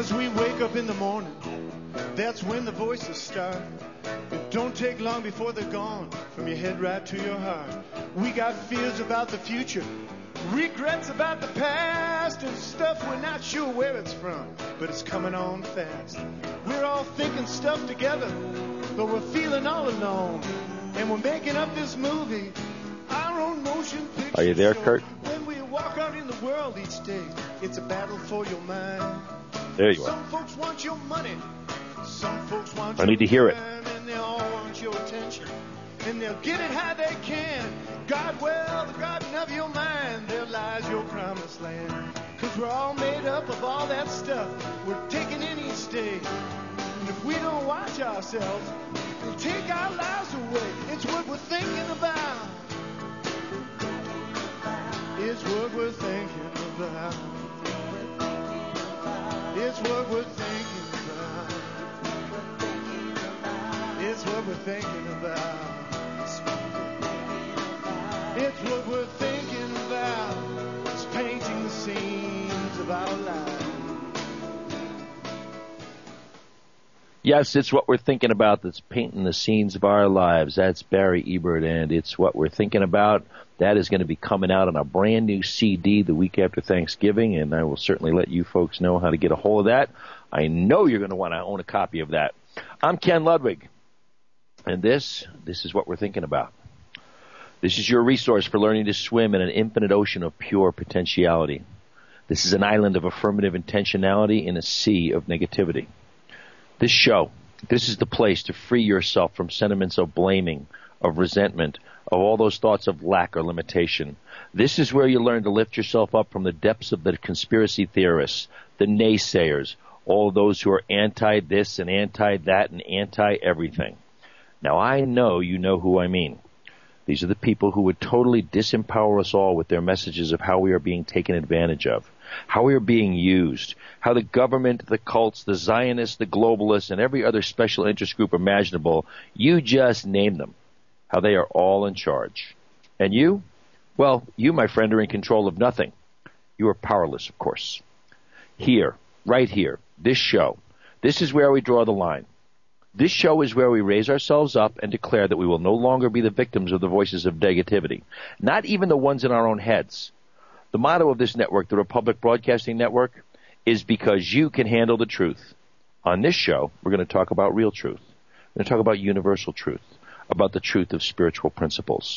As we wake up in the morning, that's when the voices start. It don't take long before they're gone, from your head right to your heart. We got fears about the future, regrets about the past, and stuff we're not sure where it's from, but it's coming on fast. We're all thinking stuff together, but we're feeling all alone. And we're making up this movie, our own motion picture. Are you there, Kurt? When we walk out in the world each day, it's a battle for your mind. There you are. Some folks want your money, some folks want I need to hear it. And they all want your attention, and they'll get it how they can. God, well, the garden of your mind, there lies your promised land. 'Cause we're all made up of all that stuff we're taking in each day. And if we don't watch ourselves, it'll take our lives away. It's what we're thinking about. It's what we're thinking about. It's what we're thinking about. It's what we're thinking about. It's what we're thinking about. It's painting the scenes of our lives. Yes, it's what we're thinking about that's painting the scenes of our lives. That's Barry Ebert, and it's what we're thinking about. That is going to be coming out on a brand new CD the week after Thanksgiving, and I will certainly let you folks know how to get a hold of that. I know you're going to want to own a copy of that. I'm Ken Ludwig, and this is what we're thinking about. This is your resource for learning to swim in an infinite ocean of pure potentiality. This is an island of affirmative intentionality in a sea of negativity. This show, this is the place to free yourself from sentiments of blaming, of resentment, of all those thoughts of lack or limitation. This is where you learn to lift yourself up from the depths of the conspiracy theorists, the naysayers, all those who are anti-this and anti-that and anti-everything. Now, I know you know who I mean. These are the people who would totally disempower us all with their messages of how we are being taken advantage of, how we are being used, how the government, the cults, the Zionists, the globalists, and every other special interest group imaginable, you just name them, how they are all in charge. And you? Well, you, my friend, are in control of nothing. You are powerless, of course. Here, right here, this show, this is where we draw the line. This show is where we raise ourselves up and declare that we will no longer be the victims of the voices of negativity, not even the ones in our own heads. The motto of this network, the Republic Broadcasting Network, is because you can handle the truth. On this show, we're going to talk about real truth. We're going to talk about universal truth, about the truth of spiritual principles.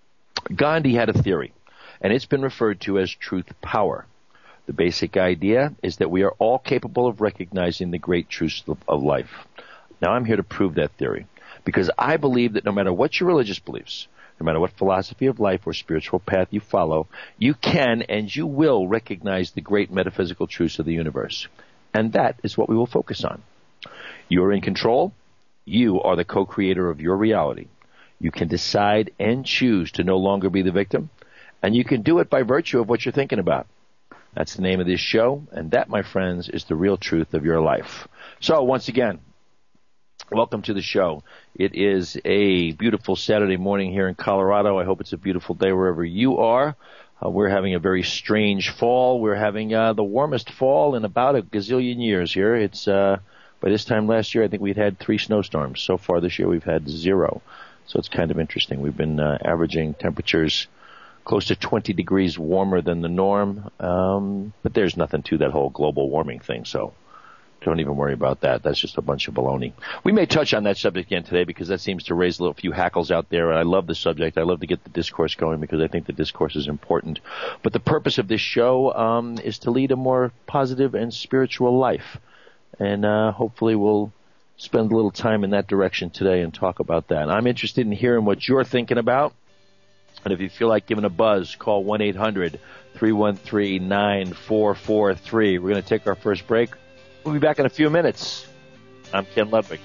Gandhi had a theory, and it's been referred to as truth power. The basic idea is that we are all capable of recognizing the great truths of life. Now, I'm here to prove that theory, because I believe that no matter what your religious beliefs, no matter what philosophy of life or spiritual path you follow, you can and you will recognize the great metaphysical truths of the universe. And that is what we will focus on. You are in control. You are the co-creator of your reality. You can decide and choose to no longer be the victim, and you can do it by virtue of what you're thinking about. That's the name of this show, and that, my friends, is the real truth of your life. So, once again, welcome to the show. It is a beautiful Saturday morning here in Colorado. I hope it's a beautiful day wherever you are. We're having a very strange fall. We're having the warmest fall in about a gazillion years here. It's by this time last year, I think we'd had 3 snowstorms. So far this year, we've had 0. So it's kind of interesting. We've been averaging temperatures close to 20 degrees warmer than the norm. But there's nothing to that whole global warming thing, so don't even worry about that. That's just a bunch of baloney. We may touch on that subject again today because that seems to raise a few hackles out there, and I love the subject. I love to get the discourse going because I think the discourse is important. But the purpose of this show is to lead a more positive and spiritual life, and hopefully we'll spend a little time in that direction today and talk about that. I'm interested in hearing what you're thinking about, and if you feel like giving a buzz, call 1-800-313-9443. We're going to take our first break. We'll be back in a few minutes. I'm Ken Ludwig.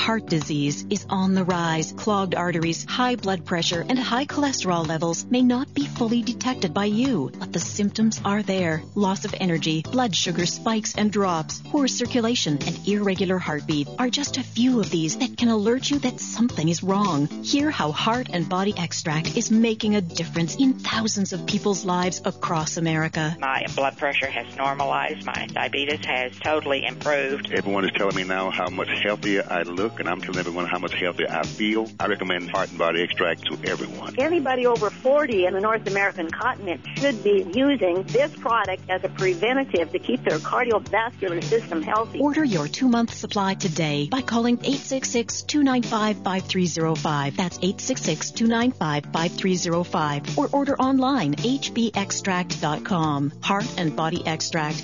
heart disease is on the rise. Clogged arteries, high blood pressure, and high cholesterol levels may not be fully detected by you, but the symptoms are there. Loss of energy, blood sugar spikes and drops, poor circulation, and irregular heartbeat are just a few of these that can alert you that something is wrong. Hear how Heart and Body Extract is making a difference in thousands of people's lives across America. My blood pressure has normalized. My diabetes has totally improved. Everyone is telling me now how much healthier I look, and I'm telling everyone how much healthier I feel. I recommend Heart and Body Extract to everyone. Anybody over 40 in the North American continent should be using this product as a preventative to keep their cardiovascular system healthy. Order your 2-month supply today by calling 866-295-5305. That's 866-295-5305. Or order online, hbextract.com. Heart and Body Extract,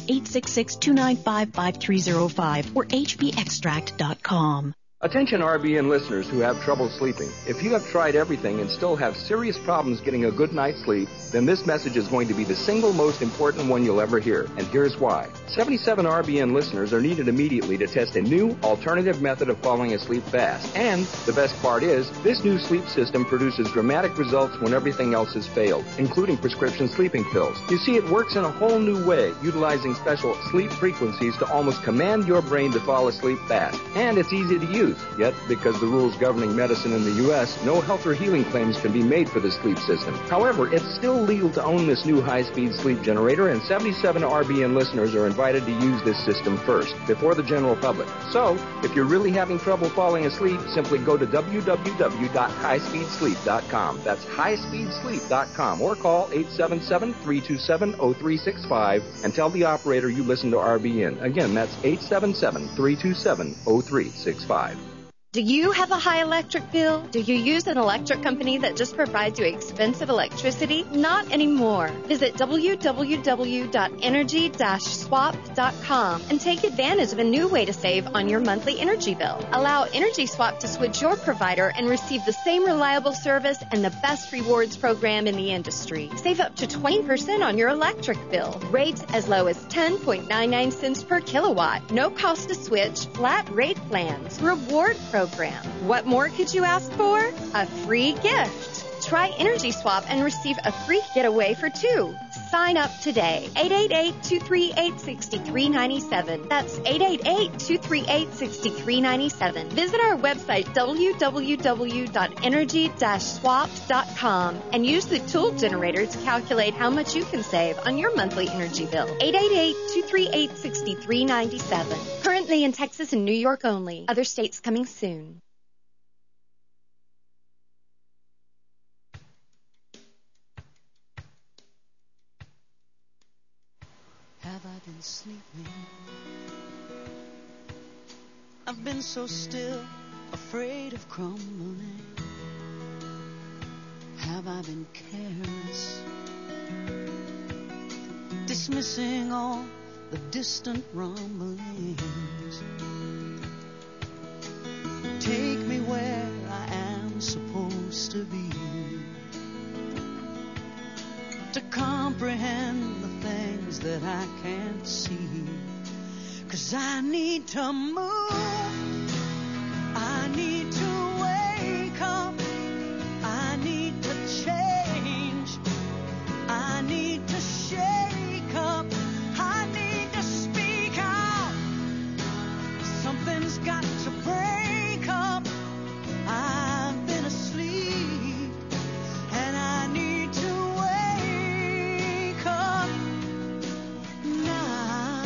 866-295-5305 or hbextract.com. Attention RBN listeners who have trouble sleeping. If you have tried everything and still have serious problems getting a good night's sleep, then this message is going to be the single most important one you'll ever hear. And here's why. 77 RBN listeners are needed immediately to test a new alternative method of falling asleep fast. And the best part is, this new sleep system produces dramatic results when everything else has failed, including prescription sleeping pills. You see, it works in a whole new way, utilizing special sleep frequencies to almost command your brain to fall asleep fast. And it's easy to use. Yet, because the rules governing medicine in the U.S., no health or healing claims can be made for this sleep system. However, it's still legal to own this new high-speed sleep generator, and 77 RBN listeners are invited to use this system first, before the general public. So, if you're really having trouble falling asleep, simply go to www.highspeedsleep.com. That's highspeedsleep.com, or call 877-327-0365 and tell the operator you listen to RBN. Again, that's 877-327-0365. Do you have a high electric bill? Do you use an electric company that just provides you expensive electricity? Not anymore. Visit www.energy-swap.com and take advantage of a new way to save on your monthly energy bill. Allow Energy Swap to switch your provider and receive the same reliable service and the best rewards program in the industry. Save up to 20% on your electric bill. Rates as low as 10.99 cents per kilowatt. No cost to switch. Flat rate plans. Reward program. What more could you ask for? A free gift. Try Energy Swap and receive a free getaway for 2. Sign up today. 888-238-6397. That's 888-238-6397. Visit our website, www.energy-swap.com, and use the tool generator to calculate how much you can save on your monthly energy bill. 888-238-6397. Currently in Texas and New York only. Other states coming soon. Have I been sleeping? I've been so still, afraid of crumbling. Have I been careless, dismissing all the distant rumblings? Take me where I am supposed to be, to comprehend the things that I can't see. 'Cause I need to move, I need to wake up, I need to change, I need to shake up, I need to speak out. Something's got to break up. I've been asleep and I need to wake up now.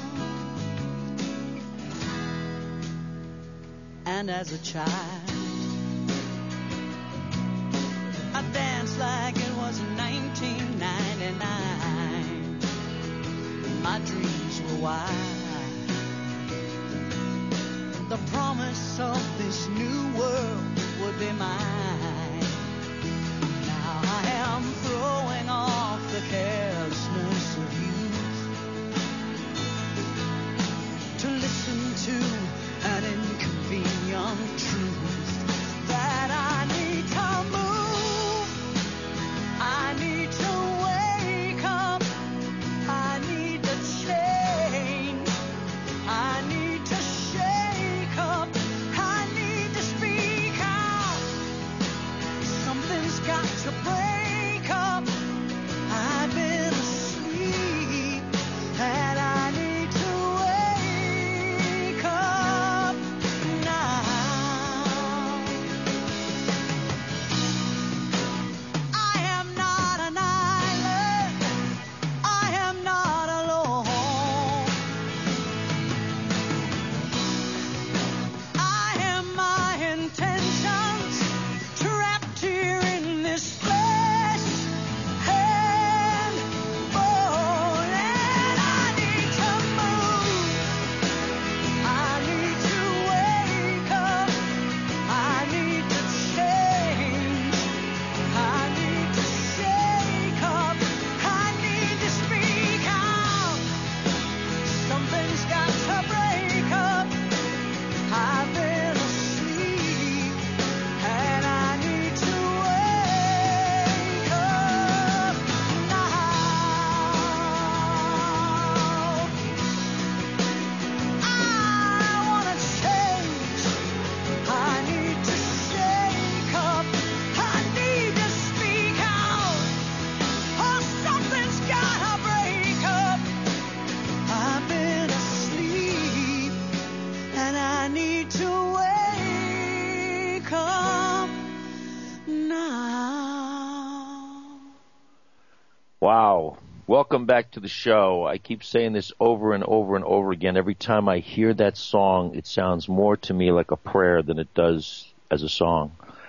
And as a child, I danced like it was 1999. My dreams were wild. The promise of this new world would be mine. Now I am throwing off the carelessness of youth to listen to an inconvenient truth that I need to move, I need to wake up, I need to change, I need to shake up, I need Wow. Welcome back to the show. I keep saying this over and over and over again. Every time I hear that song, it sounds more to me like a prayer than it does as a song.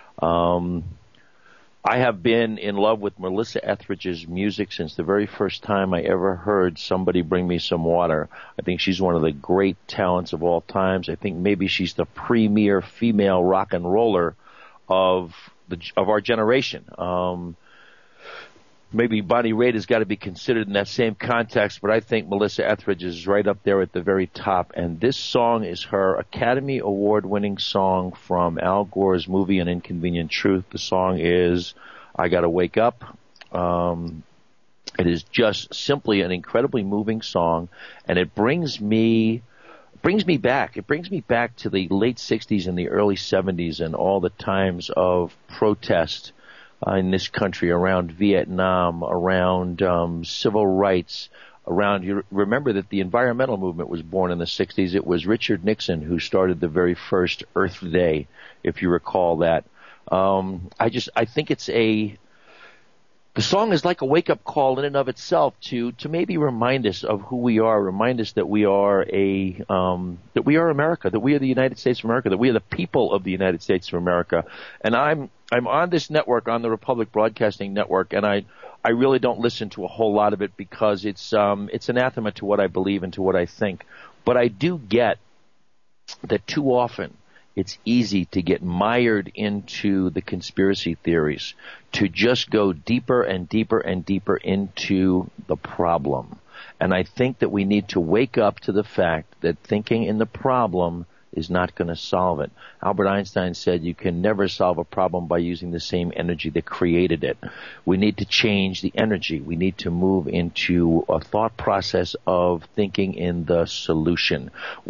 I have been in love with Melissa Etheridge's music since the very first time I ever heard Somebody Bring Me Some Water. I think she's one of the great talents of all times. I think maybe she's the premier female rock and roller of our generation. Maybe Bonnie Raitt has got to be considered in that same context, but I think Melissa Etheridge is right up there at the very top. And this song is her Academy Award-winning song from Al Gore's movie An Inconvenient Truth. The song is I Gotta Wake Up. It is just simply an incredibly moving song, and it brings me back. It brings me back to the late 60s and the early 70s and all the times of protest in this country around Vietnam, around civil rights, around, you remember that the environmental movement was born in the 60s. It was Richard Nixon who started the very first Earth Day, if you recall that. I think the song is like a wake-up call in and of itself to maybe remind us of who we are, remind us that we are that we are America, that we are the United States of America, that we are the people of the United States of America. And I'm on this network, on the Republic Broadcasting Network, and I really don't listen to a whole lot of it because it's anathema to what I believe and to what I think. But I do get that too often it's easy to get mired into the conspiracy theories, to just go deeper and deeper and deeper into the problem. And I think that we need to wake up to the fact that thinking in the problem is not going to solve it. Albert Einstein said you can never solve a problem by using the same energy that created it. We need to change the energy. We need to move into a thought process of thinking in the solution.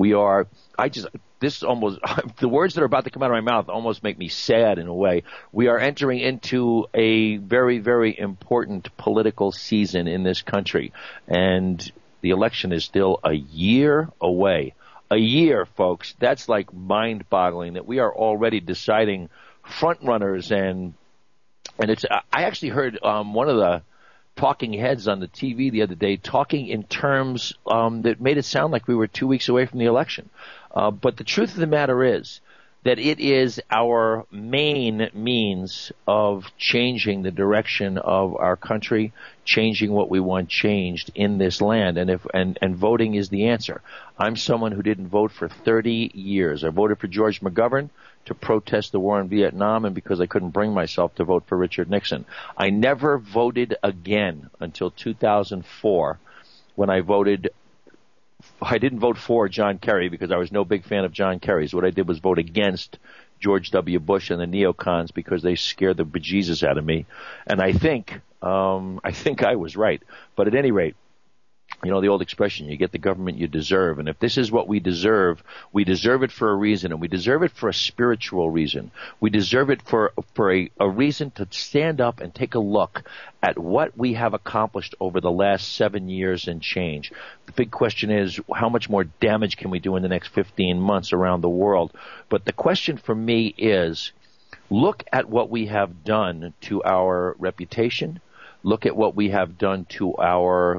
The words that are about to come out of my mouth almost make me sad in a way. We are entering into a very, very important political season in this country, and the election is still a year away. A year, folks. That's like mind-boggling that we are already deciding front runners, and it's. I actually heard one of the talking heads on the TV the other day talking in terms that made it sound like we were 2 weeks away from the election. But the truth of the matter is that it is our main means of changing the direction of our country, changing what we want changed in this land, and voting is the answer. I'm someone who didn't vote for 30 years. I voted for George McGovern to protest the war in Vietnam, and because I couldn't bring myself to vote for Richard Nixon. I never voted again until 2004 when I didn't vote for John Kerry because I was no big fan of John Kerry's. What I did was vote against George W. Bush and the neocons because they scared the bejesus out of me. And I think I was right. But at any rate, you know the old expression, you get the government you deserve. And if this is what we deserve it for a reason, and we deserve it for a spiritual reason. We deserve it for a reason to stand up and take a look at what we have accomplished over the last 7 years and change. The big question is, how much more damage can we do in the next 15 months around the world? But the question for me is, look at what we have done to our reputation. Look at what we have done to our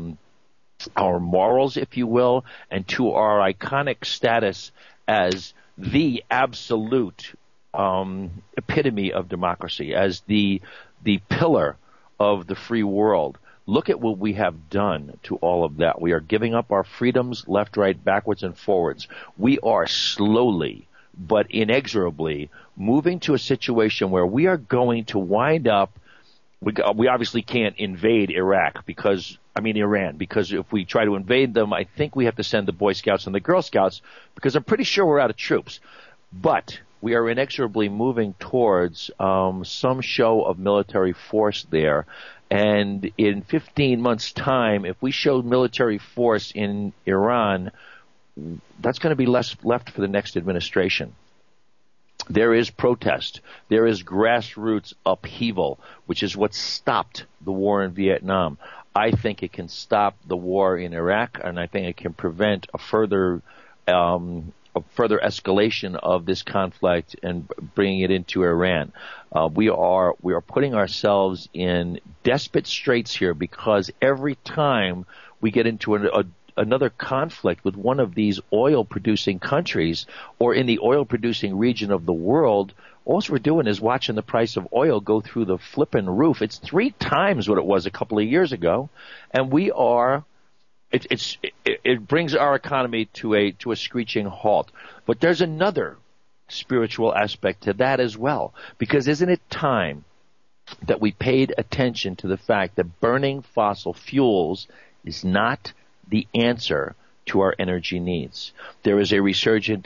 morals, if you will, and to our iconic status as the absolute epitome of democracy, as the pillar of the free world. Look at what we have done to all of that. We are giving up our freedoms left, right, backwards, and forwards. We are slowly but inexorably moving to a situation where we are going to wind up. We obviously can't invade Iran, because if we try to invade them, I think we have to send the Boy Scouts and the Girl Scouts, because I'm pretty sure we're out of troops. But we are inexorably moving towards some show of military force there. And in 15 months' time, if we show military force in Iran, that's going to be less left for the next administration. There is protest. There is grassroots upheaval, which is what stopped the war in Vietnam. I think it can stop the war in Iraq, and I think it can prevent a further further escalation of this conflict and bringing it into Iran. We are putting ourselves in desperate straits here, because every time we get into another conflict with one of these oil-producing countries or in the oil-producing region of the world, all we're doing is watching the price of oil go through the flipping roof. It's 3 times what it was a couple of years ago, and we are. It brings our economy to a screeching halt. But there's another spiritual aspect to that as well, because isn't it time that we paid attention to the fact that burning fossil fuels is not the answer to our energy needs? There is a resurgence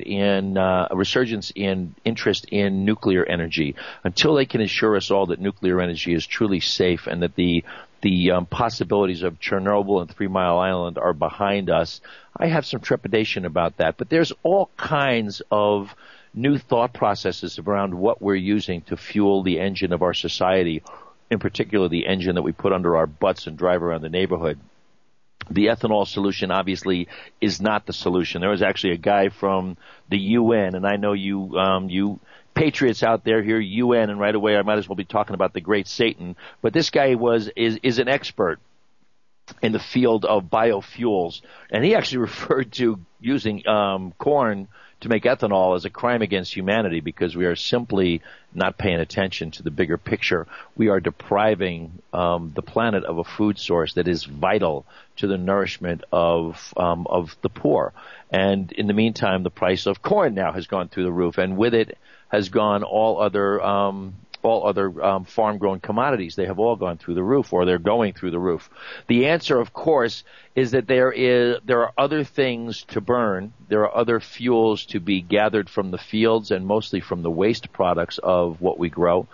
in interest in nuclear energy. Until they can assure us all that nuclear energy is truly safe and that the possibilities of Chernobyl and 3 Mile Island are behind us, I have some trepidation about that. But there's all kinds of new thought processes around what we're using to fuel the engine of our society, in particular the engine that we put under our butts and drive around the neighborhood. The ethanol solution obviously is not the solution. There was actually a guy from the UN, and I know you patriots out there hear UN, and right away I might as well be talking about the great Satan. But this guy is an expert in the field of biofuels, and he actually referred to using corn to make ethanol as a crime against humanity, because we are simply not paying attention to the bigger picture. We are depriving the planet of a food source that is vital to the nourishment of the poor. And in the meantime, the price of corn now has gone through the roof, and with it has gone all other farm-grown commodities. They have all gone through the roof, or they're going through the roof. The answer, of course, is that there are other things to burn. There are other fuels to be gathered from the fields and mostly from the waste products of what we grow.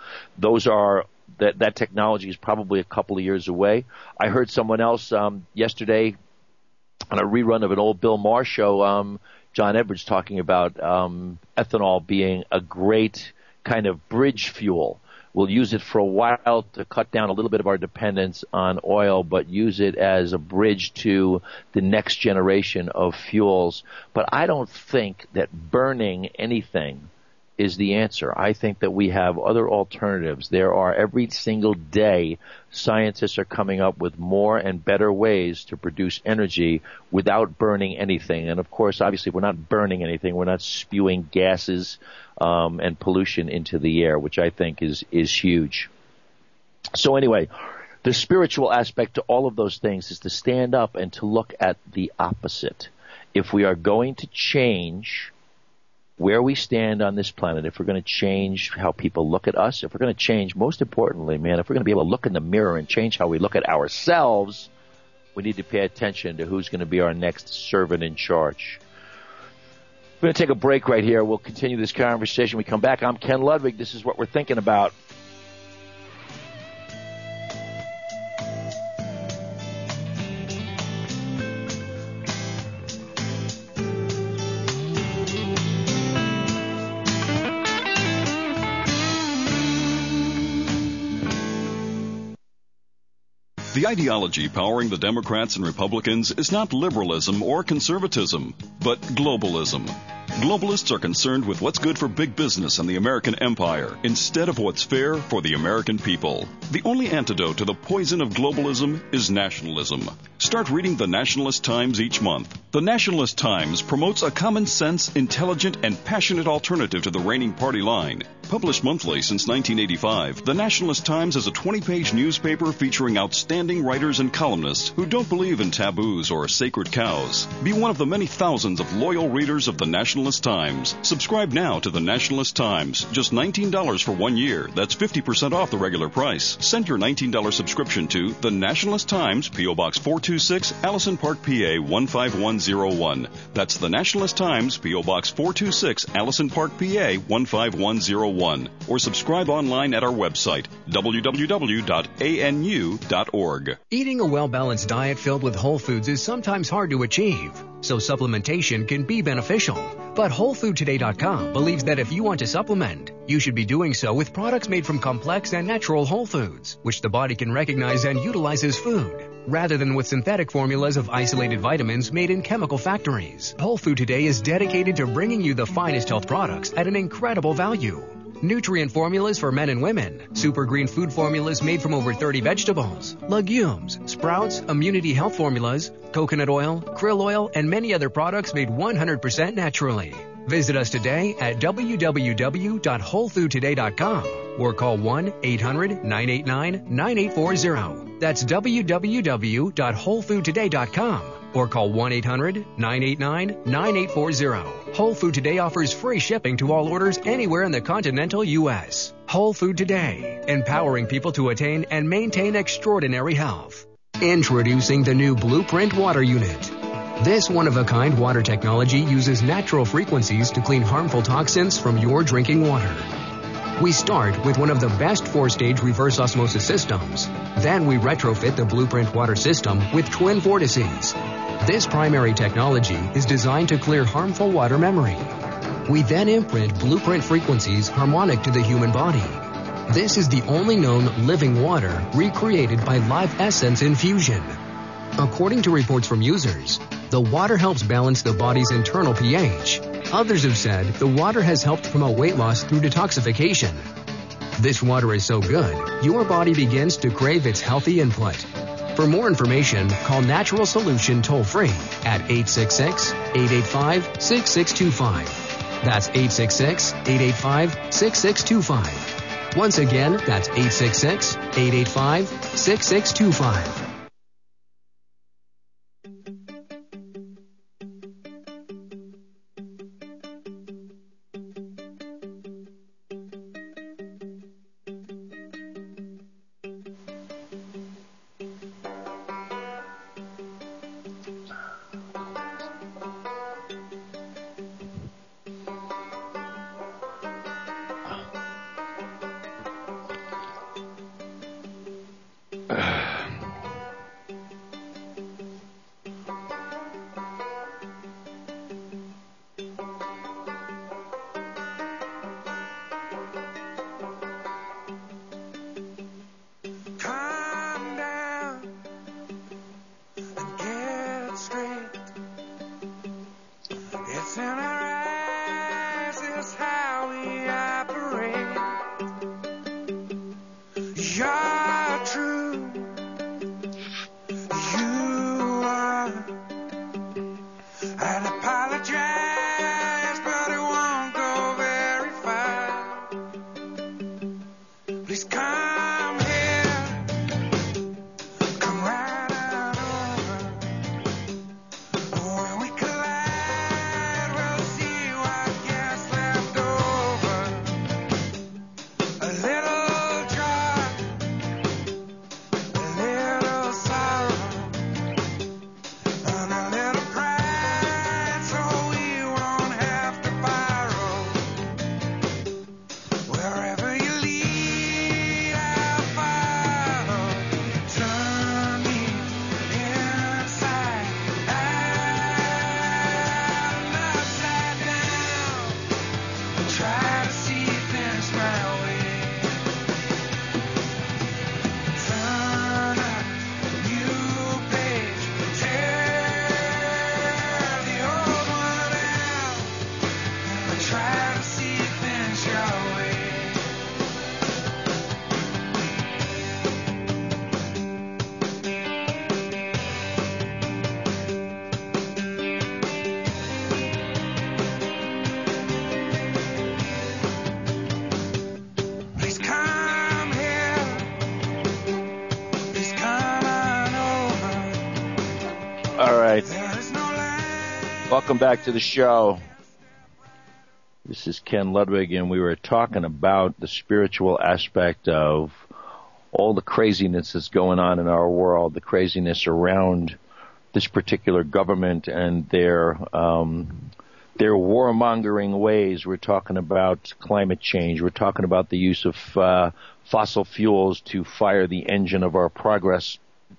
That technology is probably a couple of years away. I heard someone else yesterday on a rerun of an old Bill Maher show, John Edwards, talking about ethanol being a great kind of bridge fuel. We'll use it for a while to cut down a little bit of our dependence on oil, but use it as a bridge to the next generation of fuels. But I don't think that burning anything is the answer. I think that we have other alternatives. There are, every single day, scientists are coming up with more and better ways to produce energy without burning anything. And of course, obviously, we're not burning anything. We're not spewing gases and pollution into the air, which I think is huge. So anyway, the spiritual aspect to all of those things is to stand up and to look at the opposite. If we are going to change where we stand on this planet, if we're going to change how people look at us, if we're going to change, most importantly, man, if we're going to be able to look in the mirror and change how we look at ourselves, we need to pay attention to who's going to be our next servant in charge. We're going to take a break right here. We'll continue this conversation. When we come back, I'm Ken Ludwig. This is what we're thinking about. The ideology powering the Democrats and Republicans is not liberalism or conservatism, but globalism. Globalists are concerned with what's good for big business and the American empire instead of what's fair for the American people. The only antidote to the poison of globalism is nationalism. Start reading the Nationalist Times each month. The Nationalist Times promotes a common sense, intelligent, and passionate alternative to the reigning party line. Published monthly since 1985, the Nationalist Times is a 20-page newspaper featuring outstanding writers and columnists who don't believe in taboos or sacred cows. Be one of the many thousands of loyal readers of the Nationalist Times. Subscribe now to the Nationalist Times. Just $19 for 1 year. That's 50% off the regular price. Send your $19 subscription to the Nationalist Times, P.O. Box 426, Allison Park, PA 15101. That's the Nationalist Times, P.O. Box 426, Allison Park, PA 15101. Or subscribe online at our website, www.anu.org. Eating a well-balanced diet filled with whole foods is sometimes hard to achieve, so supplementation can be beneficial. But WholeFoodToday.com believes that if you want to supplement, you should be doing so with products made from complex and natural whole foods, which the body can recognize and utilize as food. rather than with synthetic formulas of isolated vitamins made in chemical factories. Whole Food Today is dedicated to bringing you the finest health products at an incredible value. Nutrient formulas for men and women, super green food formulas made from over 30 vegetables, legumes, sprouts, immunity health formulas, coconut oil, krill oil, and many other products made 100% naturally. Visit us today at www.wholefoodtoday.com or call 1-800-989-9840. That's www.wholefoodtoday.com or call 1-800-989-9840. Whole Food Today offers free shipping to all orders anywhere in the continental U.S. Whole Food Today, empowering people to attain and maintain extraordinary health. Introducing the new Blueprint Water Unit. This one-of-a-kind water technology uses natural frequencies to clean harmful toxins from your drinking water. We start with one of the best 4-stage reverse osmosis systems. Then we retrofit the Blueprint water system with twin vortices. This primary technology is designed to clear harmful water memory. We then imprint Blueprint frequencies harmonic to the human body. This is the only known living water recreated by Live Essence infusion. According to reports from users, the water helps balance the body's internal pH. Others have said the water has helped promote weight loss through detoxification. This water is so good, your body begins to crave its healthy input. For more information, call Natural Solution toll-free at 866-885-6625. That's 866-885-6625. Once again, that's 866-885-6625. Welcome back to the show. This is Ken Ludwig, and we were talking about the spiritual aspect of all the craziness that's going on in our world, the craziness around this particular government and their warmongering ways. We're talking about climate change. We're talking about the use of fossil fuels to fire the engine of our progress.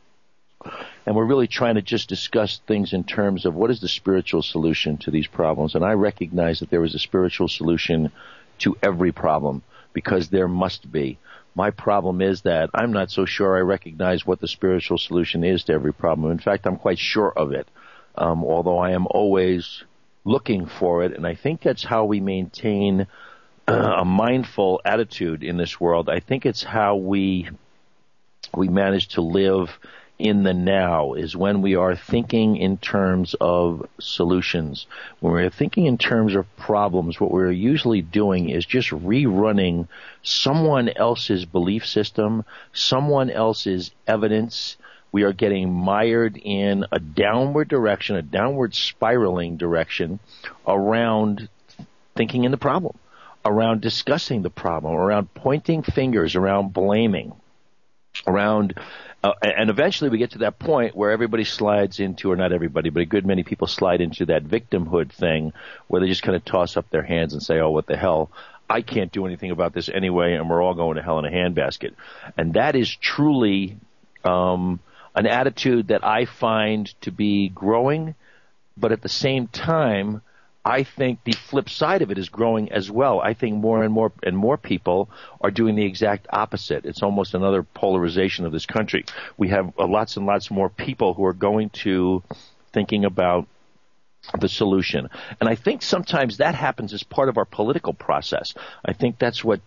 And we're really trying to just discuss things in terms of what is the spiritual solution to these problems. And I recognize that there is a spiritual solution to every problem, because there must be. My problem is that I'm not so sure I recognize what the spiritual solution is to every problem. In fact, I'm quite sure of it, although I am always looking for it, and I think that's how we maintain a mindful attitude in this world. I think it's how we manage to live in the now, is when we are thinking in terms of solutions. When we're thinking in terms of problems, what we're usually doing is just rerunning someone else's belief system, someone else's evidence. We are getting mired in a downward direction, a downward spiraling direction around thinking in the problem, around discussing the problem, around pointing fingers, around blaming, around and eventually we get to that point where everybody slides into, or not everybody, but a good many people slide into that victimhood thing where they just kind of toss up their hands and say, oh, what the hell, I can't do anything about this anyway, and we're all going to hell in a handbasket. And that is truly an attitude that I find to be growing, but at the same time, I think the flip side of it is growing as well. I think more and more people are doing the exact opposite. It's almost another polarization of this country. We have lots and lots more people who are going to thinking about the solution. And I think sometimes that happens as part of our political process. I think that's what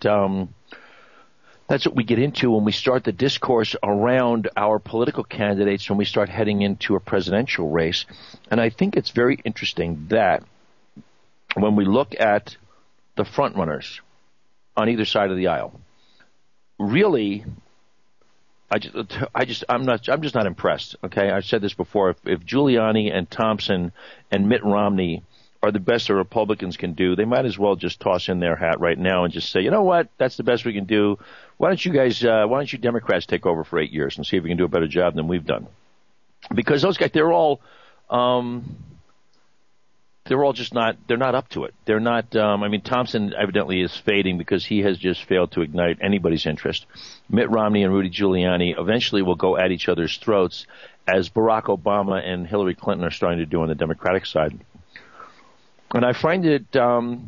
we get into when we start the discourse around our political candidates, when we start heading into a presidential race. And I think it's very interesting that when we look at the front runners on either side of the aisle, really, I'm just not impressed. Okay, I've said this before. If Giuliani and Thompson and Mitt Romney are the best the Republicans can do, they might as well just toss in their hat right now and just say, you know what, that's the best we can do. Why don't you Democrats take over for 8 years and see if we can do a better job than we've done? Because those guys, they're all just not up to it. They're not, Thompson evidently is fading because he has just failed to ignite anybody's interest. Mitt Romney and Rudy Giuliani eventually will go at each other's throats, as Barack Obama and Hillary Clinton are starting to do on the Democratic side. And I find it a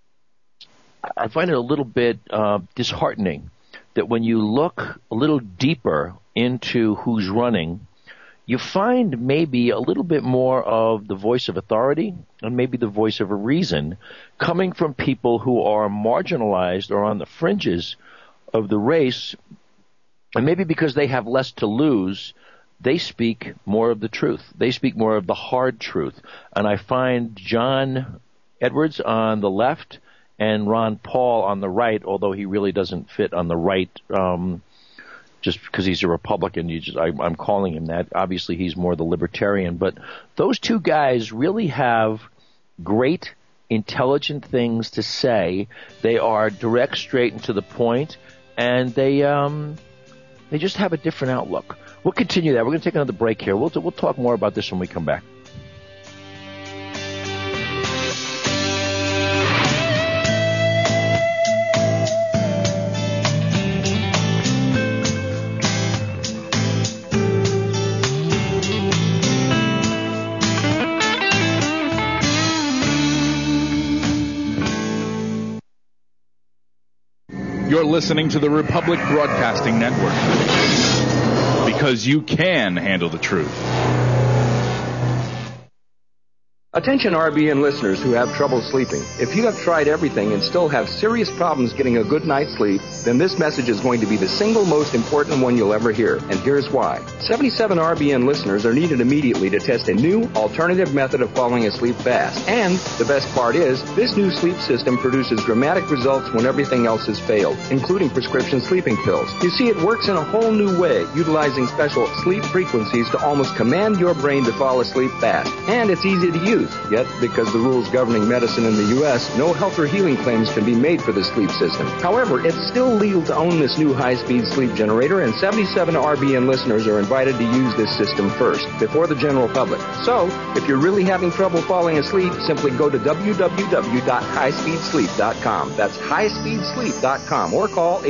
little bit disheartening that when you look a little deeper into who's running, you find maybe a little bit more of the voice of authority and maybe the voice of a reason coming from people who are marginalized or on the fringes of the race. And maybe because they have less to lose, they speak more of the truth. They speak more of the hard truth. And I find John Edwards on the left and Ron Paul on the right, although he really doesn't fit on the right, just because he's a Republican, I'm calling him that. Obviously, he's more the libertarian. But those two guys really have great, intelligent things to say. They are direct, straight, and to the point, and they just have a different outlook. We'll continue that. We're going to take another break here. We'll talk more about this when we come back. You're listening to the Republic Broadcasting Network, because you can handle the truth. Attention RBN listeners who have trouble sleeping. If you have tried everything and still have serious problems getting a good night's sleep, then this message is going to be the single most important one you'll ever hear. And here's why. 77 RBN listeners are needed immediately to test a new alternative method of falling asleep fast. And the best part is, this new sleep system produces dramatic results when everything else has failed, including prescription sleeping pills. You see, it works in a whole new way, utilizing special sleep frequencies to almost command your brain to fall asleep fast. And it's easy to use. Yet, because the rules governing medicine in the U.S., no health or healing claims can be made for the sleep system. However, it's still legal to own this new high-speed sleep generator, and 77 RBN listeners are invited to use this system first, before the general public. So, if you're really having trouble falling asleep, simply go to www.highspeedsleep.com. That's highspeedsleep.com, or call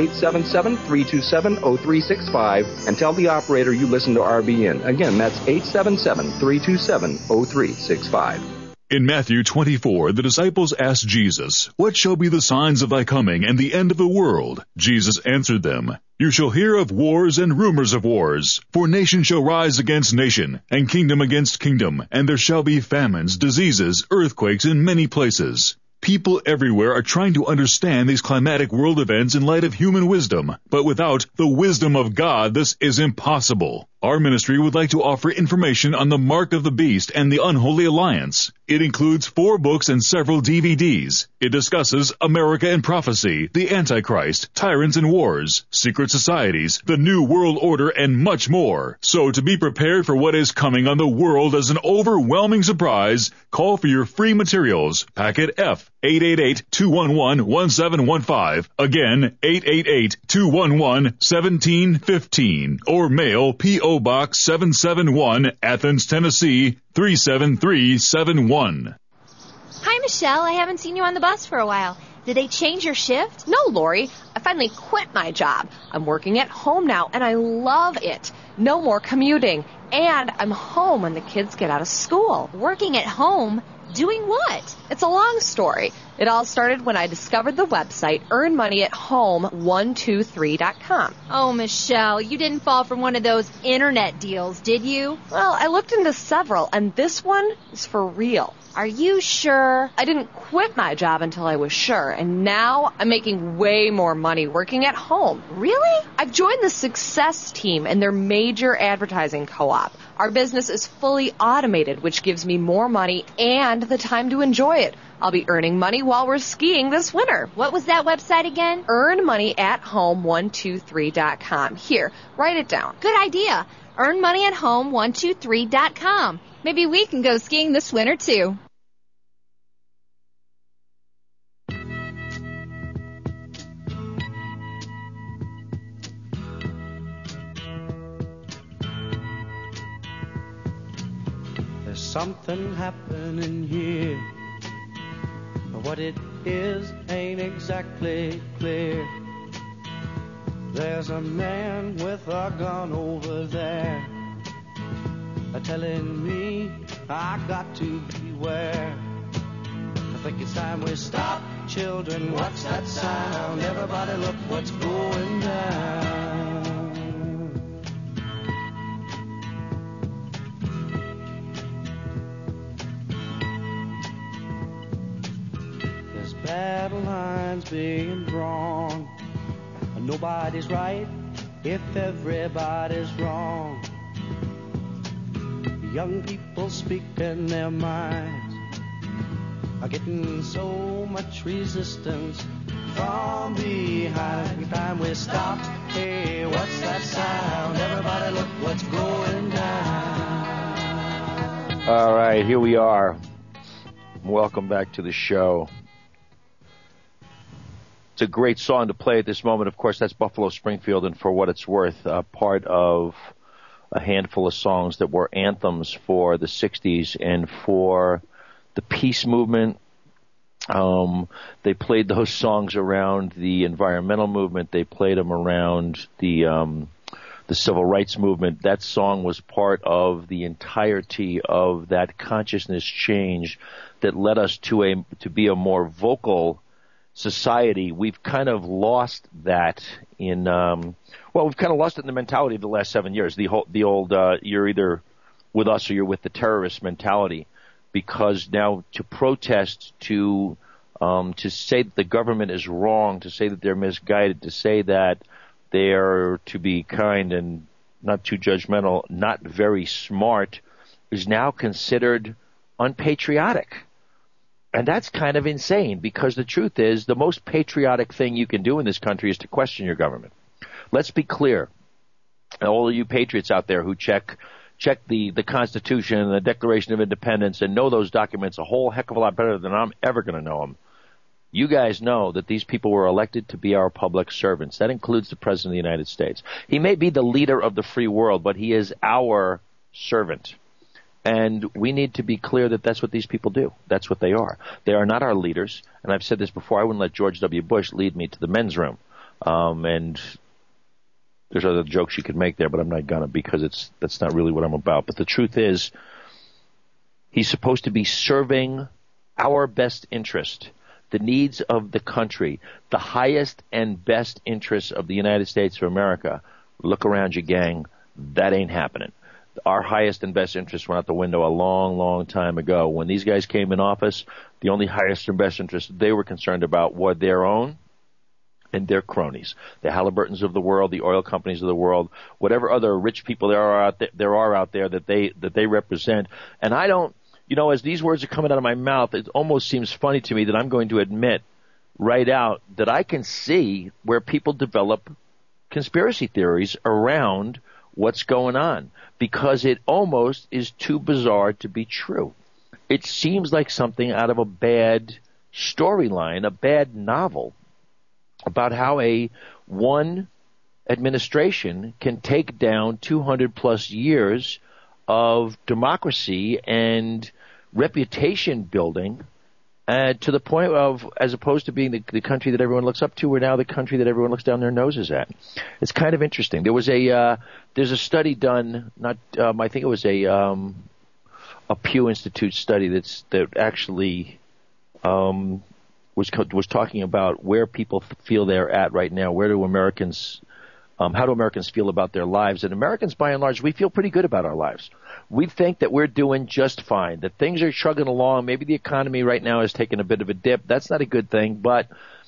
877-327-0365 and tell the operator you listen to RBN. Again, that's 877-327-0365. In Matthew 24, the disciples asked Jesus, "What shall be the signs of thy coming and the end of the world?" Jesus answered them, "You shall hear of wars and rumors of wars. For nation shall rise against nation, and kingdom against kingdom, and there shall be famines, diseases, earthquakes in many places." People everywhere are trying to understand these climatic world events in light of human wisdom, but without the wisdom of God, this is impossible. Our ministry would like to offer information on the Mark of the Beast and the Unholy Alliance. It includes 4 books and several DVDs. It discusses America and prophecy, the Antichrist, tyrants and wars, secret societies, the New World Order, and much more. So to be prepared for what is coming on the world as an overwhelming surprise, call for your free materials. Packet F, 888-211-1715. Again, 888-211-1715. Or mail P.O. Box 771, Athens, Tennessee, 37371. Hi, Michelle. I haven't seen you on the bus for a while. Did they change your shift? No, Lori. I finally quit my job. I'm working at home now, and I love it. No more commuting. And I'm home when the kids get out of school. Working at home? Doing what? It's a long story. It all started when I discovered the website earnmoneyathome123.com. Oh, Michelle, you didn't fall for one of those internet deals, did you? Well, I looked into several, and this one is for real. Are you sure? I didn't quit my job until I was sure, and now I'm making way more money working at home. Really? I've joined the Success team in their major advertising co-op. Our business is fully automated, which gives me more money and the time to enjoy it. I'll be earning money while we're skiing this winter. What was that website again? earnmoneyathome123.com. Here, write it down. Good idea. earnmoneyathome123.com. Maybe we can go skiing this winter, too. There's something happening here. What it is ain't exactly clear. There's a man with a gun over there, telling me I got to beware. I think it's time we stop, children. What's that sound? Everybody look what's going down. There's battle lines being drawn. Nobody's right if everybody's wrong. Young people speaking their minds are getting so much resistance from behind. Every time we stop, hey, what's that sound? Everybody look what's going down. All right, here we are. Welcome back to the show. It's a great song to play at this moment. Of course, that's Buffalo Springfield, and for what it's worth, part of a handful of songs that were anthems for the 60s and for the peace movement. They played those songs around the environmental movement. They played them around the civil rights movement. That song was part of the entirety of that consciousness change that led us to be a more vocal society. We've kind of lost that in we've kind of lost it in the mentality of the last 7 years. The old you're either with us or you're with the terrorist mentality, because now to protest, to say that the government is wrong, to say that they're misguided, to say that they're, to be kind and not too judgmental, not very smart, is now considered unpatriotic. And that's kind of insane, because the truth is the most patriotic thing you can do in this country is to question your government. Let's be clear. All of you patriots out there who check the Constitution and the Declaration of Independence and know those documents a whole heck of a lot better than I'm ever going to know them. You guys know that these people were elected to be our public servants. That includes the President of the United States. He may be the leader of the free world, but he is our servant. And we need to be clear that that's what these people do. That's what they are. They are not our leaders. And I've said this before, I wouldn't let George W. Bush lead me to the men's room. And there's other jokes you could make there, but I'm not going to, because that's not really what I'm about. But the truth is, He's supposed to be serving our best interest, the needs of the country, the highest and best interests of the United States of America. Look around you, gang. That ain't happening. Our highest and best interests went out the window a long, long time ago. When these guys came in office, the only highest and best interests they were concerned about were their own and their cronies, the Halliburtons of the world, the oil companies of the world, whatever other rich people there are out there that they represent. And I don't, as these words are coming out of my mouth, it almost seems funny to me that I'm going to admit right out that I can see where people develop conspiracy theories around what's going on, because it almost is too bizarre to be true. It seems like something out of a bad storyline, a bad novel, about how one administration can take down 200 plus years of democracy and reputation building to the point of, as opposed to being the country that everyone looks up to, we're now the country that everyone looks down their noses at. It's kind of interesting. There's a study done, I think it was a Pew Institute study that actually was talking about where people feel they're at right now. How do Americans feel about their lives? And Americans, by and large, we feel pretty good about our lives. We think that we're doing just fine, that things are chugging along. Maybe the economy right now is taking a bit of a dip. That's not a good thing, but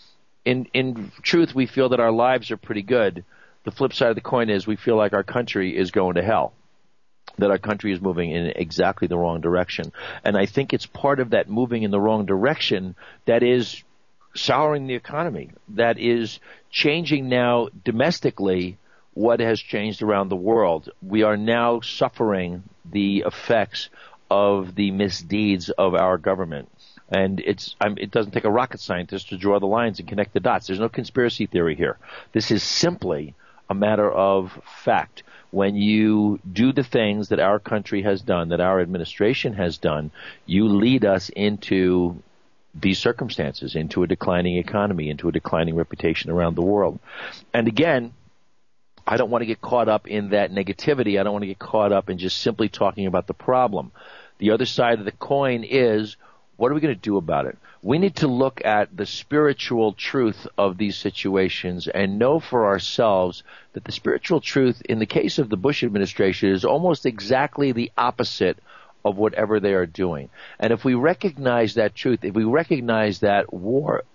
in truth, we feel that our lives are pretty good. The flip side of the coin is we feel like our country is going to hell, that our country is moving in exactly the wrong direction. And I think it's part of that moving in the wrong direction that is souring the economy, that is changing now domestically what has changed around the world. We are now suffering the effects of the misdeeds of our government. And it doesn't take a rocket scientist to draw the lines and connect the dots. There's no conspiracy theory here. This is simply a matter of fact. When you do the things that our country has done, that our administration has done, you lead us into these circumstances, into a declining economy, into a declining reputation around the world. And again, I don't want to get caught up in that negativity. I don't want to get caught up in just simply talking about the problem. The other side of the coin is, what are we going to do about it? We need to look at the spiritual truth of these situations and know for ourselves that the spiritual truth in the case of the Bush administration is almost exactly the opposite of whatever they are doing. And if we recognize that truth, if we recognize that war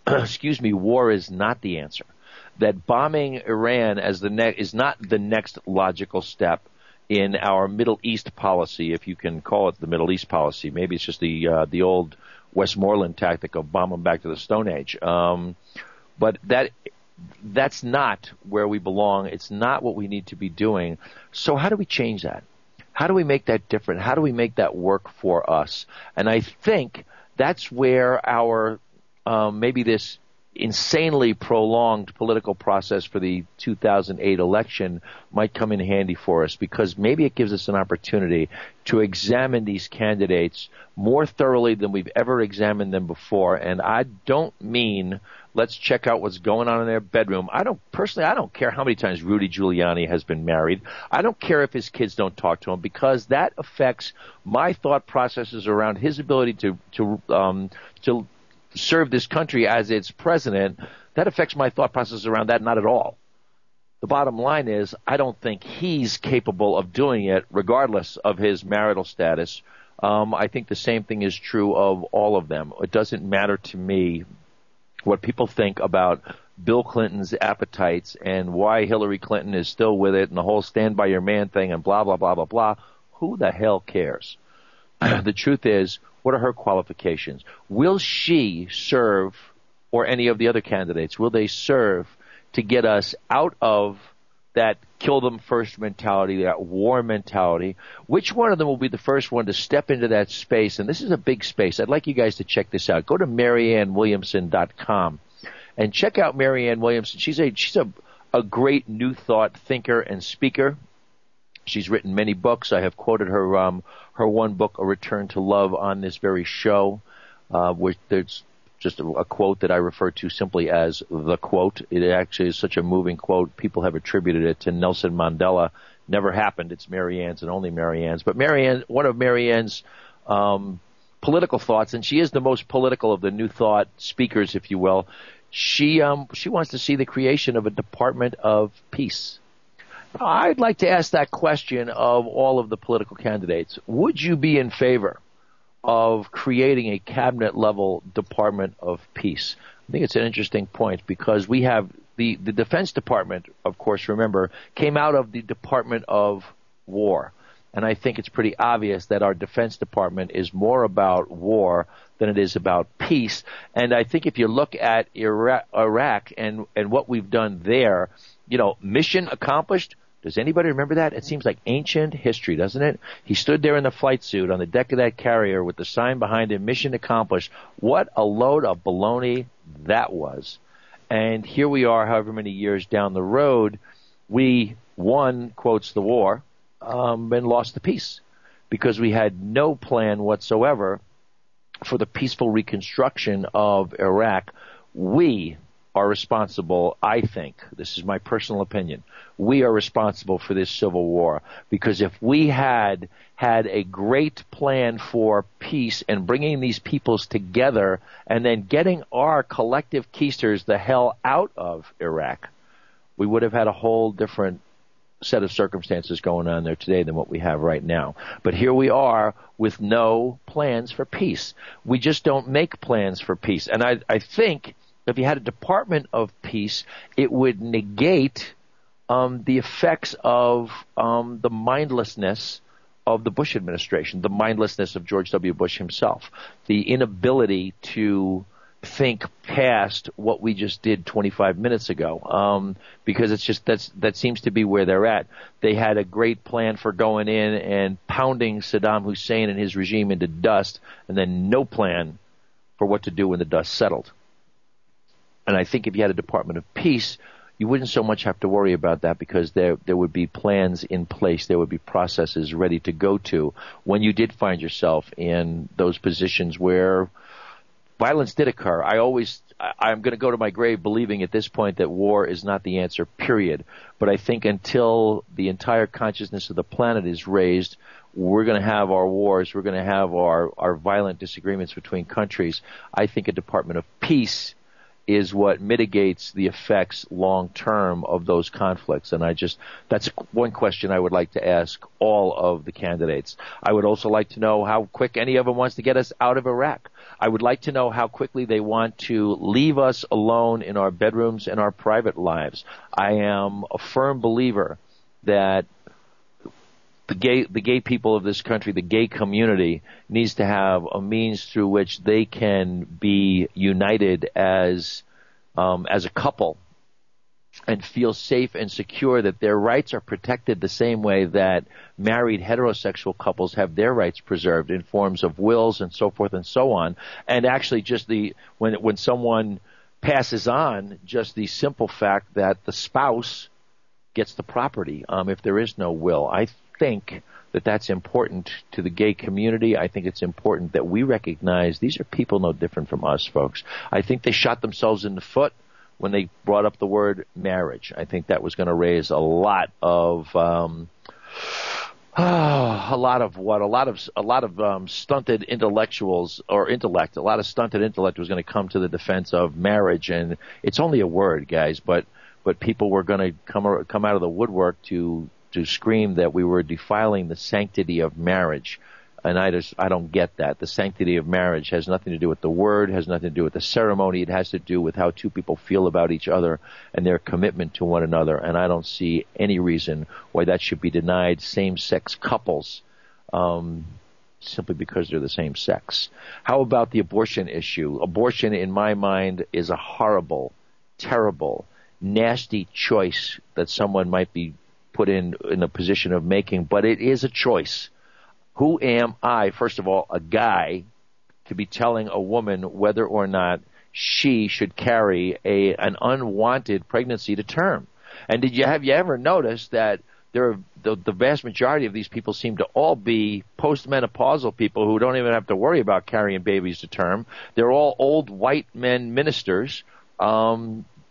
is not the answer, that bombing Iran is not the next logical step in our Middle East policy, if you can call it the Middle East policy. Maybe it's just the old Westmoreland tactic of bomb them back to the Stone Age. But that's not where we belong. It's not what we need to be doing. So how do we change that? How do we make that different? How do we make that work for us? And I think that's where our maybe this insanely prolonged political process for the 2008 election might come in handy for us, because maybe it gives us an opportunity to examine these candidates more thoroughly than we've ever examined them before. And I don't mean let's check out what's going on in their bedroom. I don't care how many times Rudy Giuliani has been married. I don't care if his kids don't talk to him, because that affects my thought processes around his ability to serve this country as its president. That affects my thought process around that not at all. The bottom line is, I don't think he's capable of doing it regardless of his marital status. I think the same thing is true of all of them. It doesn't matter to me what people think about Bill Clinton's appetites and why Hillary Clinton is still with it and the whole stand by your man thing and blah, blah, blah, blah, blah. Who the hell cares? The truth is, what are her qualifications? Will she serve, or any of the other candidates, will they serve to get us out of that kill them first mentality, that war mentality? Which one of them will be the first one to step into that space? And this is a big space. I'd like you guys to check this out. Go to MarianneWilliamson.com and check out Marianne Williamson. She's a great new thought thinker and speaker. She's written many books. I have quoted her one book, A Return to Love, on this very show, where there's just a quote that I refer to simply as the quote. It actually is such a moving quote. People have attributed it to Nelson Mandela. Never happened. It's Marianne's and only Marianne's. But one of Marianne's political thoughts, and she is the most political of the New Thought speakers, if you will. She wants to see the creation of a Department of Peace. I'd like to ask that question of all of the political candidates. Would you be in favor of creating a cabinet-level Department of Peace? I think it's an interesting point because we have the Defense Department, of course, remember, came out of the Department of War. And I think it's pretty obvious that our Defense Department is more about war than it is about peace. And I think if you look at Iraq and what we've done there, mission accomplished. Does anybody remember that? It seems like ancient history, doesn't it? He stood there in the flight suit on the deck of that carrier with the sign behind him, mission accomplished. What a load of baloney that was. And here we are, however many years down the road, we won, quotes, the war, and lost the peace because we had no plan whatsoever for the peaceful reconstruction of Iraq. We are responsible, I think, this is my personal opinion, we are responsible for this civil war because if we had a great plan for peace and bringing these peoples together and then getting our collective keisters the hell out of Iraq, we would have had a whole different set of circumstances going on there today than what we have right now. But here we are with no plans for peace. We just don't make plans for peace. And I think if you had a Department of Peace, it would negate the effects of the mindlessness of the Bush administration, the mindlessness of George W. Bush himself, the inability to think past what we just did 25 minutes ago, because it's just that seems to be where they're at. They had a great plan for going in and pounding Saddam Hussein and his regime into dust, and then no plan for what to do when the dust settled. And I think if you had a Department of Peace, you wouldn't so much have to worry about that because there would be plans in place, there would be processes ready to go to when you did find yourself in those positions where violence did occur. I'm going to go to my grave believing at this point that war is not the answer, period. But I think until the entire consciousness of the planet is raised, we're going to have our wars, we're going to have our violent disagreements between countries. I think a Department of Peace is what mitigates the effects long term of those conflicts. And that's one question I would like to ask all of the candidates. I would also like to know how quick any of them wants to get us out of Iraq. I would like to know how quickly they want to leave us alone in our bedrooms and our private lives. I am a firm believer that the gay people of this country, the gay community, needs to have a means through which they can be united as a couple and feel safe and secure that their rights are protected the same way that married heterosexual couples have their rights preserved in forms of wills and so forth and so on. And actually just when someone passes on, just the simple fact that the spouse gets the property if there is no will. I think that that's important to the gay community. I think it's important that we recognize these are people no different from us, folks. I think they shot themselves in the foot when they brought up the word marriage. I think that was going to raise a lot of stunted intellectuals or intellect. A lot of stunted intellect was going to come to the defense of marriage, and it's only a word, guys, but people were going to come out of the woodwork to scream that we were defiling the sanctity of marriage. And I don't get that. The sanctity of marriage has nothing to do with the word, has nothing to do with the ceremony. It has to do with how two people feel about each other and their commitment to one another. And I don't see any reason why that should be denied same-sex couples simply because they're the same sex. How about the abortion issue? Abortion, in my mind, is a horrible, terrible, nasty choice that someone might be put in a position of making, but it is a choice. Who am I, first of all, a guy, to be telling a woman whether or not she should carry an unwanted pregnancy to term? And have you ever noticed that the vast majority of these people seem to all be postmenopausal people who don't even have to worry about carrying babies to term? They're all old white men ministers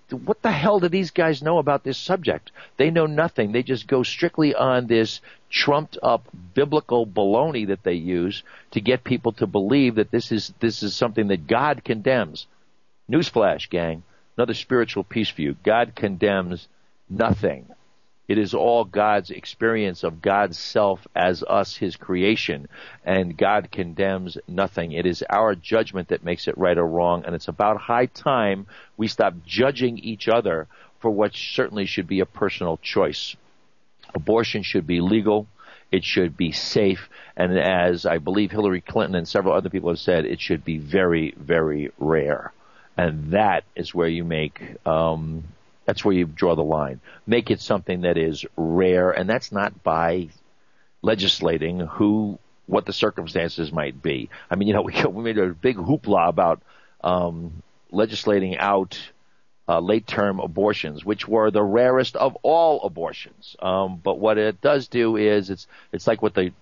what the hell do these guys know about this subject? They know nothing. They just go strictly on this trumped up biblical baloney that they use to get people to believe that this is something that God condemns. Newsflash, gang. Another spiritual piece for you. God condemns nothing. It is all God's experience of God's self as us, his creation, and God condemns nothing. It is our judgment that makes it right or wrong, and it's about high time we stop judging each other for what certainly should be a personal choice. Abortion should be legal. It should be safe, and as I believe Hillary Clinton and several other people have said, it should be very, very rare. And that is where you make that's where you draw the line. Make it something that is rare, and that's not by legislating what the circumstances might be. I mean, we made a big hoopla about legislating out late-term abortions, which were the rarest of all abortions. But what it does do is it's like what the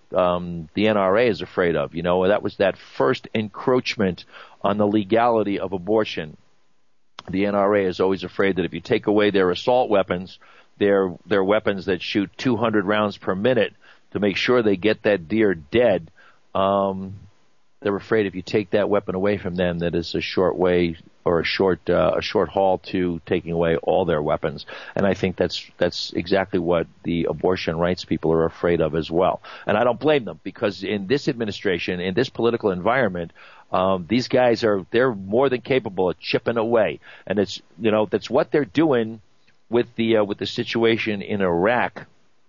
NRA is afraid of. That was that first encroachment on the legality of abortion. The NRA is always afraid that if you take away their assault weapons, their weapons that shoot 200 rounds per minute to make sure they get that deer dead, they're afraid if you take that weapon away from them, that it's a short way or a short haul to taking away all their weapons. And I think that's exactly what the abortion rights people are afraid of as well. And I don't blame them, because in this administration, in this political environment, these guys they're more than capable of chipping away. And that's what they're doing with the situation in Iraq.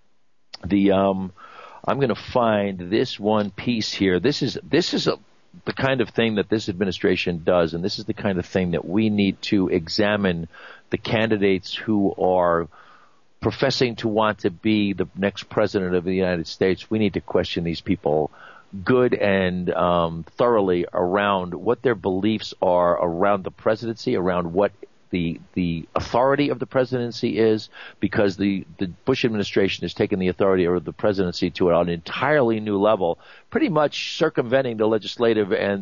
I'm going to find this one piece here. This is the kind of thing that this administration does, and this is the kind of thing that we need to examine the candidates who are professing to want to be the next president of the United States. We need to question these people good and thoroughly around what their beliefs are around the presidency, around what the authority of the presidency is, because the Bush administration has taken the authority of the presidency to an entirely new level, pretty much circumventing the legislative and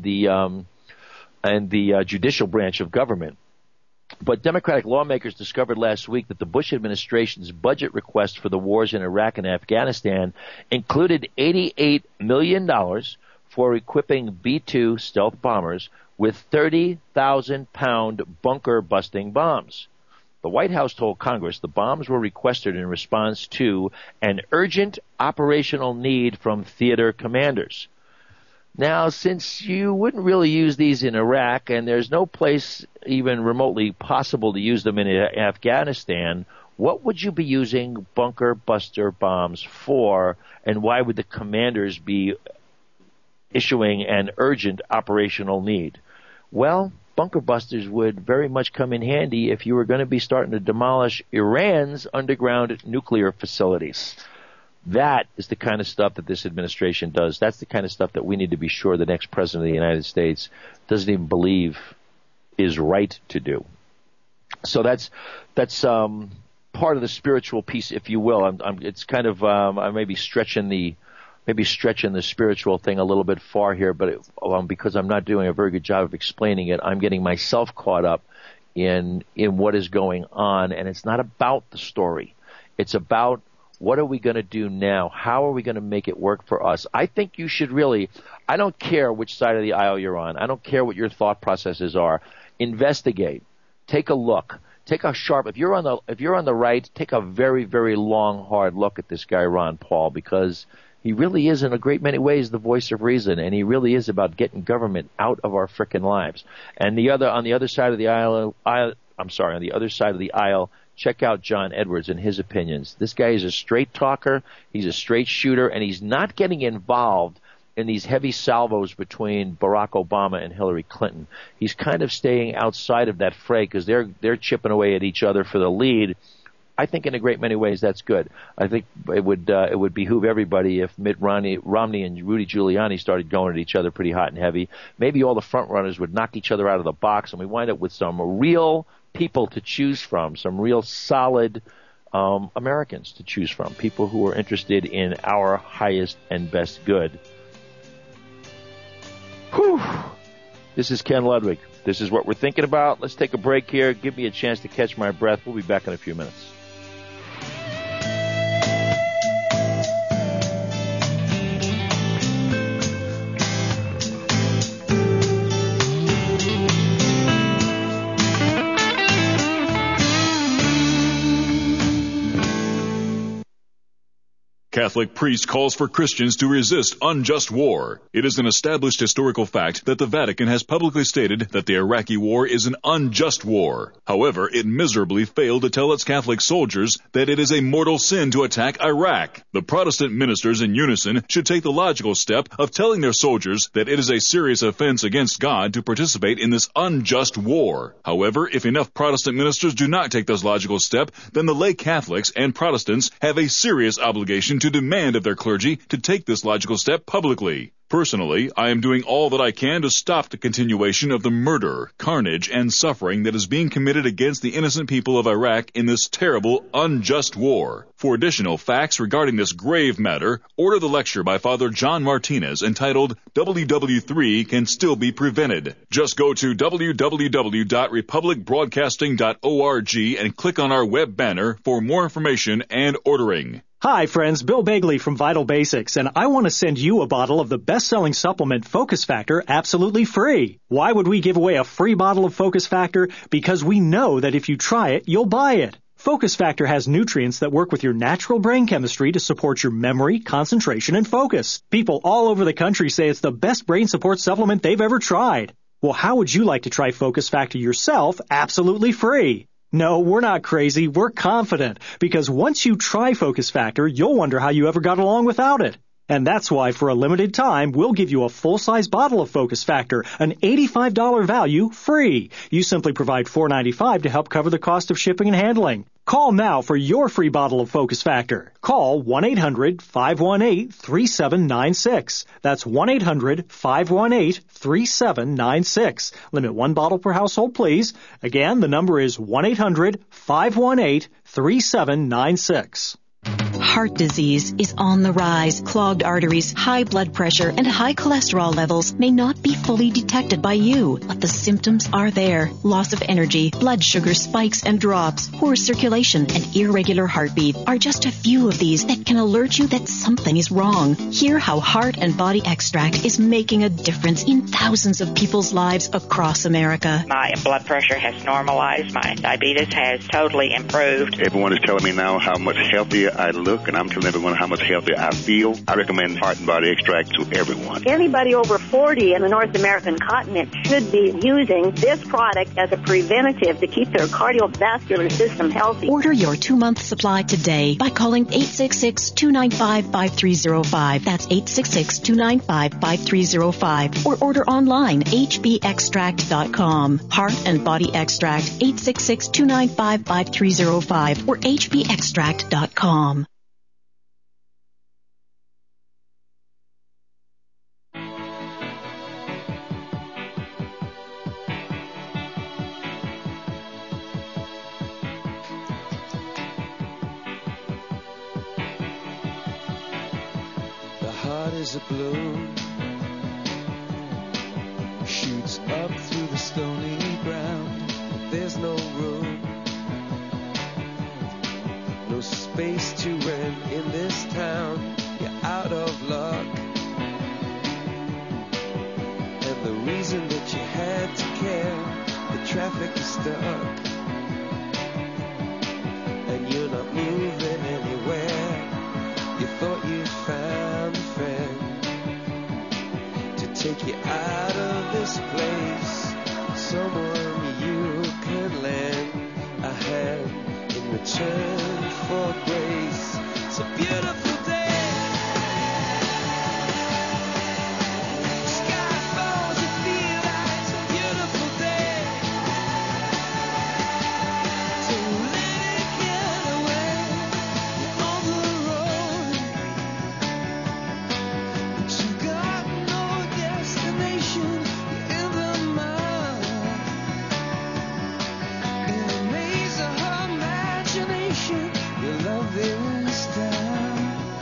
the judicial branch of government. But Democratic lawmakers discovered last week that the Bush administration's budget request for the wars in Iraq and Afghanistan included $88 million for equipping B-2 stealth bombers with 30,000-pound bunker-busting bombs. The White House told Congress the bombs were requested in response to an urgent operational need from theater commanders. Now, since you wouldn't really use these in Iraq, and there's no place even remotely possible to use them in Afghanistan, what would you be using bunker buster bombs for, and why would the commanders be issuing an urgent operational need? Well, bunker busters would very much come in handy if you were going to be starting to demolish Iran's underground nuclear facilities. That is the kind of stuff that this administration does. That's the kind of stuff that we need to be sure the next president of the United States doesn't even believe is right to do. So that's part of the spiritual piece, if you will. It's kind of I may be stretching the spiritual thing a little bit far here, but because I'm not doing a very good job of explaining it, I'm getting myself caught up in what is going on, and it's not about the story. It's about what are we going to do now? How are we going to make it work for us? I think you should really, I don't care which side of the aisle you're on. I don't care what your thought processes are. Investigate. Take a look. Take a sharp, if you're on the right, take a very, very long, hard look at this guy, Ron Paul, because he really is in a great many ways the voice of reason, and he really is about getting government out of our frickin' lives. And on the other side of the aisle, check out John Edwards and his opinions. This guy is a straight talker, he's a straight shooter, and he's not getting involved in these heavy salvos between Barack Obama and Hillary Clinton. He's kind of staying outside of that fray because they're chipping away at each other for the lead. I think in a great many ways that's good. I think it would behoove everybody if Mitt Romney and Rudy Giuliani started going at each other pretty hot and heavy. Maybe all the front runners would knock each other out of the box, and we wind up with some real people to choose from, some real solid Americans to choose from, people who are interested in our highest and best good. Whew. This is Ken Ludwig. This is what we're thinking about. Let's take a break here. Give me a chance to catch my breath. We'll be back in a few minutes. Catholic priest calls for Christians to resist unjust war. It is an established historical fact that the Vatican has publicly stated that the Iraqi war is an unjust war. However, it miserably failed to tell its Catholic soldiers that it is a mortal sin to attack Iraq. The Protestant ministers in unison should take the logical step of telling their soldiers that it is a serious offense against God to participate in this unjust war. However, if enough Protestant ministers do not take this logical step, then the lay Catholics and Protestants have a serious obligation to demand of their clergy to take this logical step publicly. Personally, I am doing all that I can to stop the continuation of the murder, carnage, and suffering that is being committed against the innocent people of Iraq in this terrible, unjust war. For additional facts regarding this grave matter, order the lecture by Father John Martinez entitled WW3 Can Still Be Prevented. Just go to www.republicbroadcasting.org and click on our web banner for more information and ordering. Hi friends, Bill Begley from Vital Basics, and I want to send you a bottle of the best-selling supplement Focus Factor absolutely free. Why would we give away a free bottle of Focus Factor? Because we know that if you try it, you'll buy it. Focus Factor has nutrients that work with your natural brain chemistry to support your memory, concentration, and focus. People all over the country say it's the best brain support supplement they've ever tried. Well, how would you like to try Focus Factor yourself absolutely free? No, we're not crazy. We're confident. Because once you try Focus Factor, you'll wonder how you ever got along without it. And that's why, for a limited time, we'll give you a full-size bottle of Focus Factor, an $85 value, free. You simply provide $4.95 to help cover the cost of shipping and handling. Call now for your free bottle of Focus Factor. Call 1-800-518-3796. That's 1-800-518-3796. Limit one bottle per household, please. Again, the number is 1-800-518-3796. Heart disease is on the rise. Clogged arteries, high blood pressure, and high cholesterol levels may not be fully detected by you, but the symptoms are there. Loss of energy, blood sugar spikes and drops, poor circulation, and irregular heartbeat are just a few of these that can alert you that something is wrong. Hear how Heart and Body Extract is making a difference in thousands of people's lives across America. My blood pressure has normalized. My diabetes has totally improved. Everyone is telling me now how much healthier I look, and I'm telling everyone how much healthier I feel. I recommend Heart and Body Extract to everyone. Anybody over 40 in the North American continent should be using this product as a preventative to keep their cardiovascular system healthy. Order your 2-month supply today by calling 866-295-5305. That's 866-295-5305. Or order online, hbextract.com. Heart and Body Extract, 866-295-5305 or hbextract.com. The heart is a balloon, shoots up through the stony ground. There's no room, no space to rent in this town. You're out of luck, and the reason that you had to care, the traffic is stuck, and you're not moving anywhere. You thought you found a friend to take you out of this place, someone you could lend a hand in return for grace. It's a beautiful day. Sky falls, you feel like it's a beautiful day. So let it get away. You're on the road, but you got no destination. You're in the mud, in the maze of her imagination. Your love is down.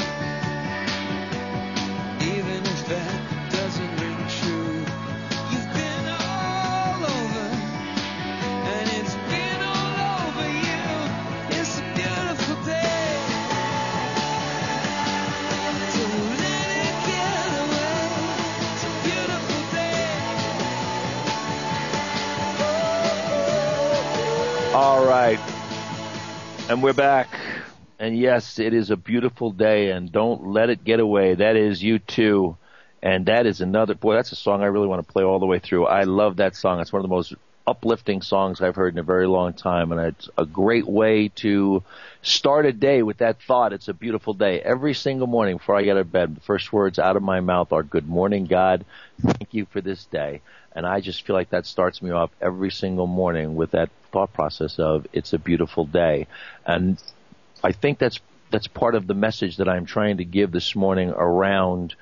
All right. And we're back. And yes, it is a beautiful day, and don't let it get away. That is U2. And that is another, boy, that's a song I really want to play all the way through. I love that song. It's one of the most uplifting songs I've heard in a very long time, and it's a great way to start a day with that thought. It's a beautiful day. Every single morning before I get out of bed, the first words out of my mouth are, "Good morning, God. Thank you for this day." And I just feel like that starts me off every single morning with that thought process of, it's a beautiful day. And I think that's part of the message that I'm trying to give this morning around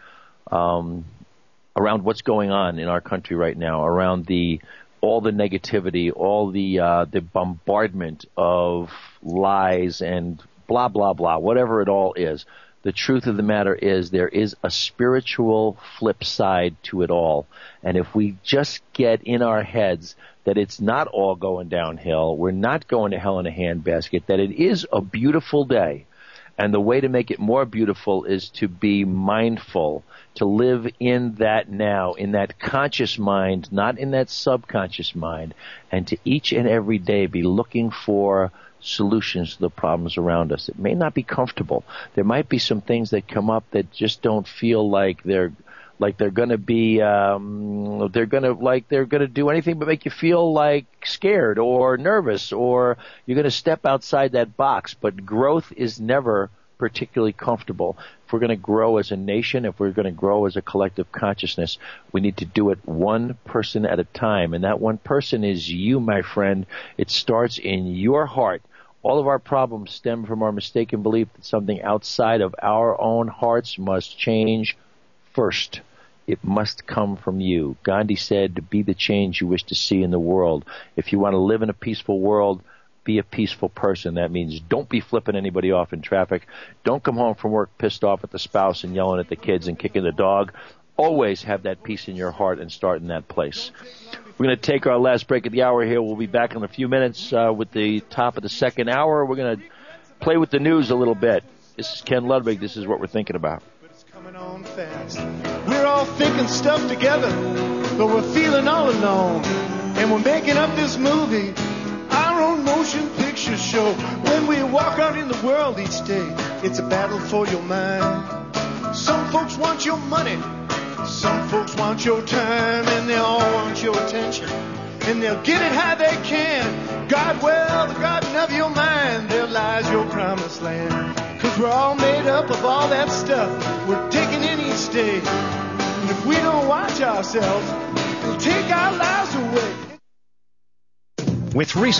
what's going on in our country right now, around all the negativity, all the bombardment of lies and blah, blah, blah, whatever it all is. The truth of the matter is there is a spiritual flip side to it all. And if we just get in our heads that it's not all going downhill, we're not going to hell in a handbasket, that it is a beautiful day. And the way to make it more beautiful is to be mindful, to live in that now, in that conscious mind, not in that subconscious mind, and to each and every day be looking for solutions to the problems around us. It may not be comfortable. There might be some things that come up that just don't feel like they're going to be, they're going to do anything but make you feel like scared or nervous, or you're going to step outside that box. But growth is never particularly comfortable. If we're going to grow as a nation, if we're going to grow as a collective consciousness, we need to do it one person at a time. And that one person is you, my friend. It starts in your heart. All of our problems stem from our mistaken belief that something outside of our own hearts must change first. It must come from you. Gandhi said, "Be the change you wish to see in the world." If you want to live in a peaceful world, be a peaceful person. That means don't be flipping anybody off in traffic. Don't come home from work pissed off at the spouse and yelling at the kids and kicking the dog. Always have that peace in your heart and start in that place. We're going to take our last break of the hour here. We'll be back in a few minutes with the top of the second hour. We're going to play with the news a little bit. This is Ken Ludwig. This is what we're thinking about. Coming on fast. We're all thinking stuff together, but we're feeling all alone. And we're making up this movie, our own motion picture show. When we walk out in the world each day, it's a battle for your mind. Some folks want your money, some folks want your time, and they all want your attention. And they'll get it how they can. God, well, the garden of your mind, there lies your promised land. 'Cause we're all made up of all that stuff we're taking in each day. And if we don't watch ourselves, it'll take our lives away. With recent